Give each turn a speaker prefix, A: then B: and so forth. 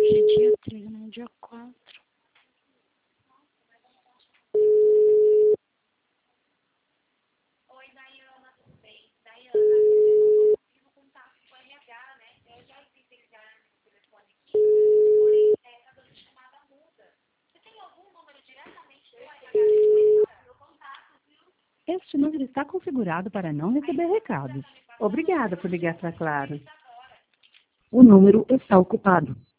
A: Hoje é dia 3, não é dia 4.
B: Oi, Dayana, tudo bem? Dayana, eu não consigo contato com o RH, né? Eu já tentei ligar no telefone aqui, porém, tá dando chamada muda. Você tem algum número diretamente do RH depois? Meu contato, viu?
C: Este número está configurado para não receber recados. Obrigada por ligar para Claro. O número está ocupado.